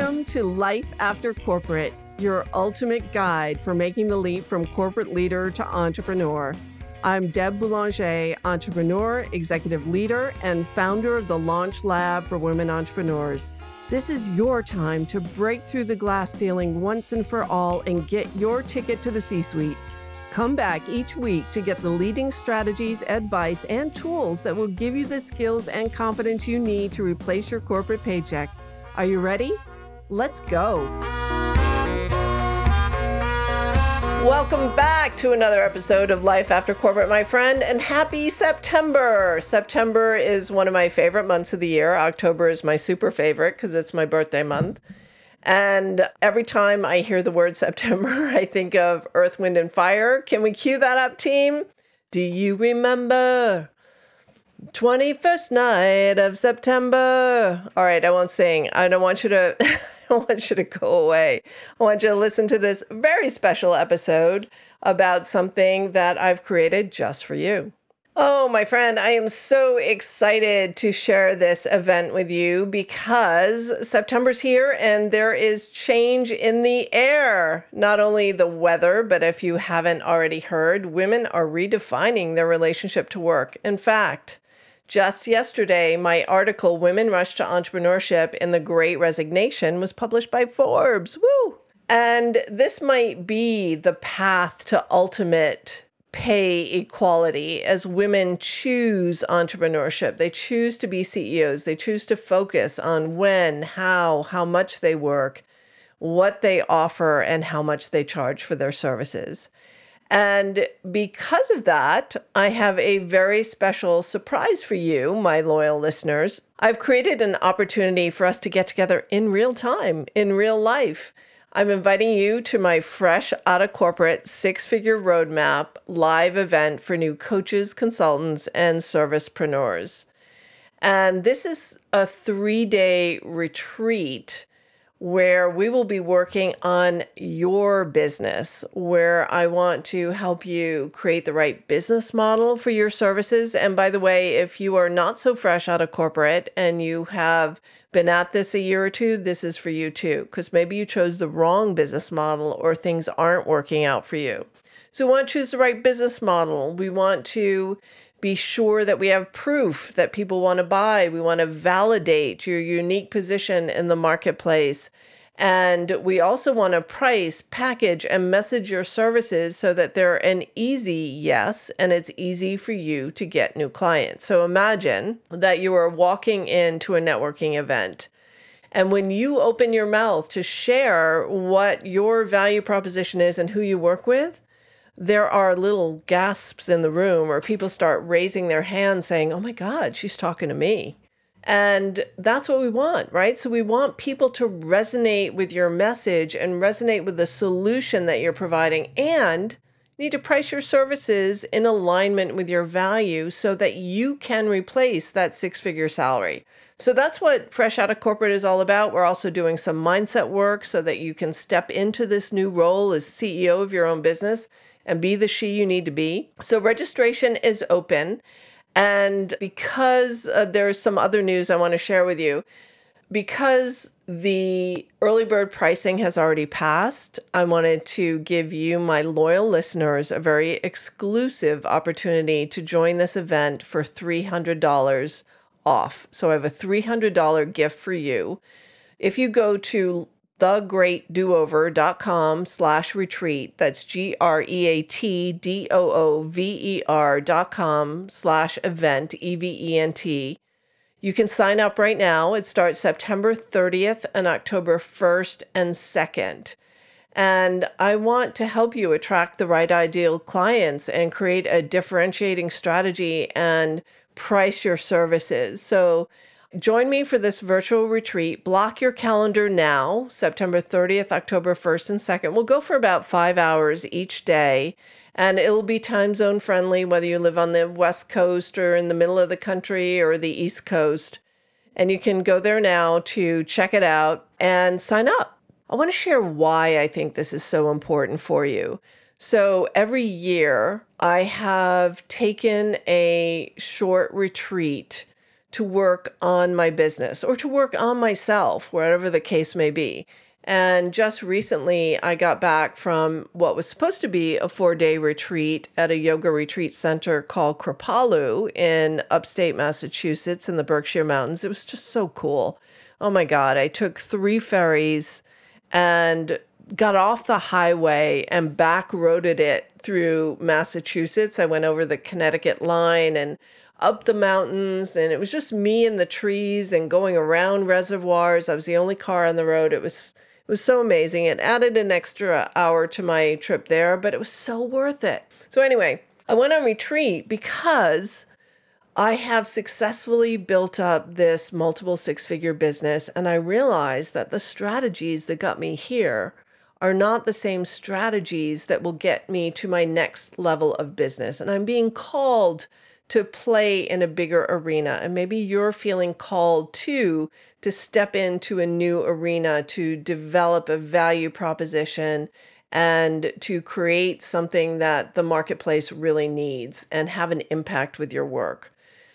Welcome to Life After Corporate, your ultimate guide for making the leap from corporate leader to entrepreneur. I'm Deb Boulanger, entrepreneur, executive leader, and founder of the Launch Lab for Women Entrepreneurs. This is your time to break through the glass ceiling once and for all and get your ticket to the C-suite. Come back each week to get the leading strategies, advice, and tools that will give you the skills and confidence you need to replace your corporate paycheck. Are you ready? Let's go. Welcome back to another episode of Life After Corporate, my friend, and happy September. September is one of my favorite months of the year. October is my super favorite because it's my birthday month. And every time I hear the word September, I think of Earth, Wind, and Fire. Can we cue that up, team? Do you remember 21st night of September? All right, I won't sing. I don't want you to I don't want you to go away. I want you to listen to this very special episode about something that I've created just for you. Oh, my friend, I am so excited to share this event with you because September's here and there is change in the air. Not only the weather, but if you haven't already heard, women are redefining their relationship to work. In fact, just yesterday, my article, Women Rush to Entrepreneurship in the Great Resignation, was published by Forbes. Woo! And this might be the path to ultimate pay equality as women choose entrepreneurship. They choose to be CEOs. They choose to focus on when, how much they work, what they offer, and how much they charge for their services. And because of that, I have a very special surprise for you, my loyal listeners. I've created an opportunity for us to get together in real time, in real life. I'm inviting you to my Fresh Out of Corporate Six-Figure Roadmap live event for new coaches, consultants, and servicepreneurs. And this is a 3-day retreat where we will be working on your business, where I want to help you create the right business model for your services. And by the way, if you are not so fresh out of corporate and you have been at this a year or two, this is for you too, because maybe you chose the wrong business model or things aren't working out for you. So we want to choose the right business model. We want to be sure that we have proof that people want to buy. We want to validate your unique position in the marketplace. And we also want to price, package, and message your services so that they're an easy yes, and it's easy for you to get new clients. So imagine that you are walking into a networking event. And when you open your mouth to share what your value proposition is and who you work with, there are little gasps in the room or people start raising their hands saying, oh my God, she's talking to me. And that's what we want, right? So we want people to resonate with your message and resonate with the solution that you're providing. And you need to price your services in alignment with your value so that you can replace that six-figure salary. So that's what Fresh Out of Corporate is all about. We're also doing some mindset work so that you can step into this new role as CEO of your own business and be the she you need to be. So registration is open. And because there's some other news I want to share with you, because the early bird pricing has already passed, I wanted to give you, my loyal listeners, a very exclusive opportunity to join this event for $300 off. So I have a $300 gift for you. If you go to thegreatdoover.com/retreat. That's GREATDOOVER.com/event, EVENT. You can sign up right now. It starts September 30th and October 1st and 2nd. And I want to help you attract the right ideal clients and create a differentiating strategy and price your services. So join me for this virtual retreat. Block your calendar now, September 30th, October 1st, and 2nd. We'll go for about 5 hours each day, and it'll be time zone friendly, whether you live on the West Coast or in the middle of the country or the East Coast. And you can go there now to check it out and sign up. I want to share why I think this is so important for you. So every year, I have taken a short retreat to work on my business or to work on myself, whatever the case may be. And just recently, I got back from what was supposed to be a 4-day retreat at a yoga retreat center called Kripalu in upstate Massachusetts in the Berkshire Mountains. It was just so cool. Oh my God, I took 3 ferries and got off the highway and back roaded it through Massachusetts. I went over the Connecticut line and up the mountains, and it was just me and the trees and going around reservoirs. I was the only car on the road. It was so amazing. It added an extra hour to my trip there, but it was so worth it. So anyway, I went on retreat because I have successfully built up this multiple 6-figure business, and I realized that the strategies that got me here are not the same strategies that will get me to my next level of business. And I'm being called to play in a bigger arena. And maybe you're feeling called to step into a new arena, to develop a value proposition and to create something that the marketplace really needs and have an impact with your work.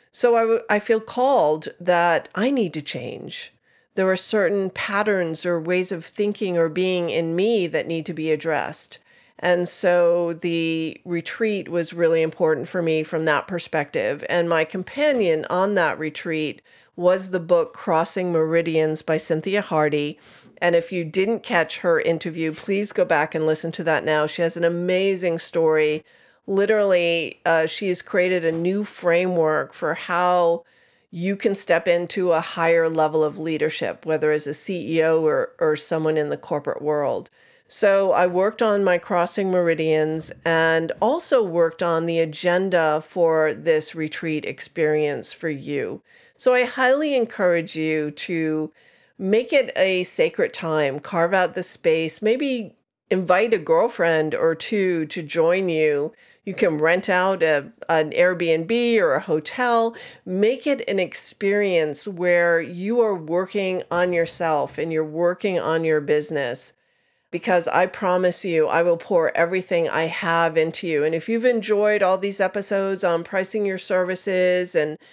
So I feel called that I need to change. There are certain patterns or ways of thinking or being in me that need to be addressed. And so the retreat was really important for me from that perspective. And my companion on that retreat was the book Crossing Meridians by Cynthia Hardy. And if you didn't catch her interview, please go back and listen to that now. She has an amazing story. Literally, she has created a new framework for how you can step into a higher level of leadership, whether as a CEO or someone in the corporate world. So I worked on my Crossing Meridians and also worked on the agenda for this retreat experience for you. So I highly encourage you to make it a sacred time, carve out the space, maybe invite a girlfriend or two to join you. You can rent out an Airbnb or a hotel. Make it an experience where you are working on yourself and you're working on your business. Because I promise you, I will pour everything I have into you. And if you've enjoyed all these episodes on pricing your services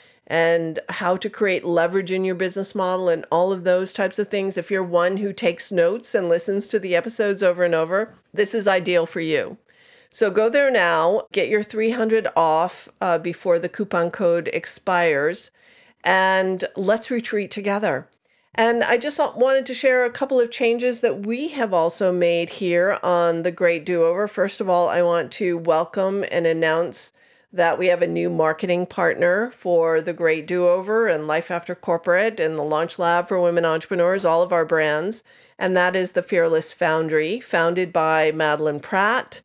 and how to create leverage in your business model and all of those types of things, if you're one who takes notes and listens to the episodes over and over, this is ideal for you. So go there now, get your $300 off before the coupon code expires, and let's retreat together. And I just wanted to share a couple of changes that we have also made here on The Great Do-Over. First of all, I want to welcome and announce that we have a new marketing partner for The Great Do-Over and Life After Corporate and the Launch Lab for Women Entrepreneurs, all of our brands. And that is the Fearless Foundry, founded by Madeline Pratt.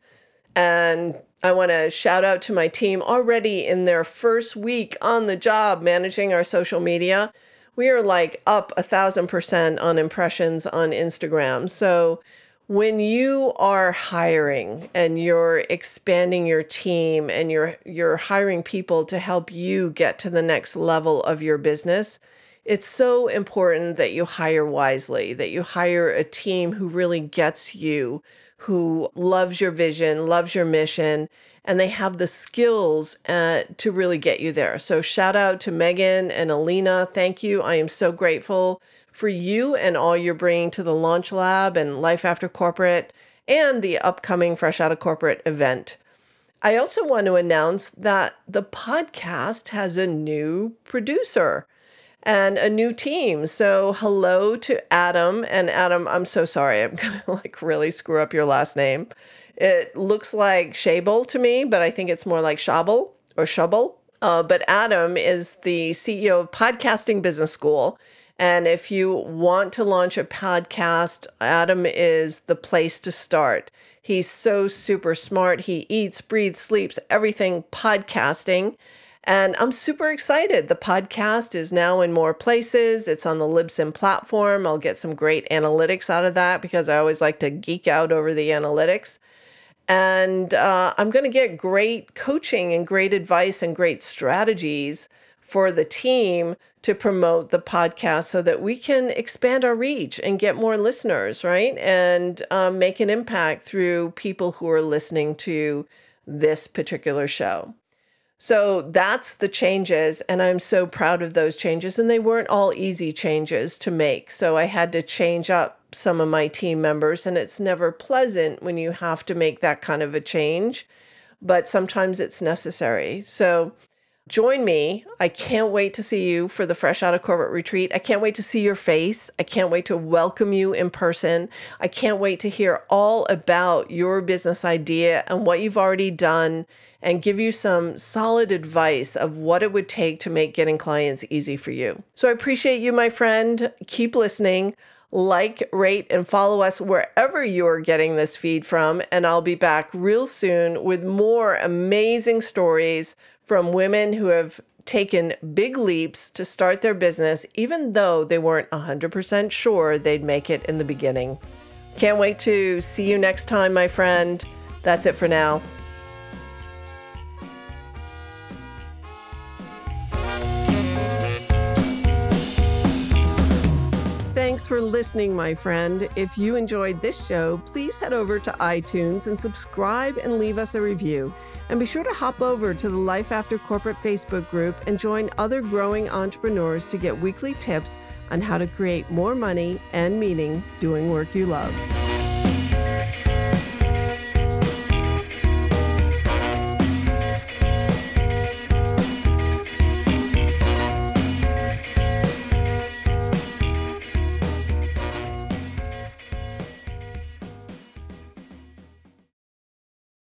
And I want to shout out to my team already in their first week on the job managing our social media. We are like up 1,000% on impressions on Instagram. So when you are hiring and you're expanding your team and you're hiring people to help you get to the next level of your business, it's so important that you hire wisely, that you hire a team who really gets you, who loves your vision, loves your mission, and they have the skills to really get you there. So shout out to Megan and Alina. Thank you. I am so grateful for you and all you're bringing to the Launch Lab and Life After Corporate and the upcoming Fresh Out of Corporate event. I also want to announce that the podcast has a new producer and a new team. So hello to Adam. And Adam, I'm so sorry. I'm going to really screw up your last name. It looks like Shable to me, but I think it's more like Shabble or Shubble. But Adam is the CEO of Podcasting Business School. And if you want to launch a podcast, Adam is the place to start. He's so super smart. He eats, breathes, sleeps, everything podcasting. And I'm super excited. The podcast is now in more places. It's on the Libsyn platform. I'll get some great analytics out of that because I always like to geek out over the analytics. And I'm going to get great coaching and great advice and great strategies for the team to promote the podcast so that we can expand our reach and get more listeners, right? And make an impact through people who are listening to this particular show. So that's the changes, and I'm so proud of those changes. And they weren't all easy changes to make. So I had to change up some of my team members, and it's never pleasant when you have to make that kind of a change, but sometimes it's necessary. So join me. I can't wait to see you for the Fresh Out of Corporate Retreat. I can't wait to see your face. I can't wait to welcome you in person. I can't wait to hear all about your business idea and what you've already done, and give you some solid advice of what it would take to make getting clients easy for you. So I appreciate you, my friend. Keep listening. Like, rate, and follow us wherever you're getting this feed from. And I'll be back real soon with more amazing stories from women who have taken big leaps to start their business, even though they weren't 100% sure they'd make it in the beginning. Can't wait to see you next time, my friend. That's it for now. Thanks for listening, my friend. If you enjoyed this show, please head over to iTunes and subscribe and leave us a review. And be sure to hop over to the Life After Corporate Facebook group and join other growing entrepreneurs to get weekly tips on how to create more money and meaning doing work you love.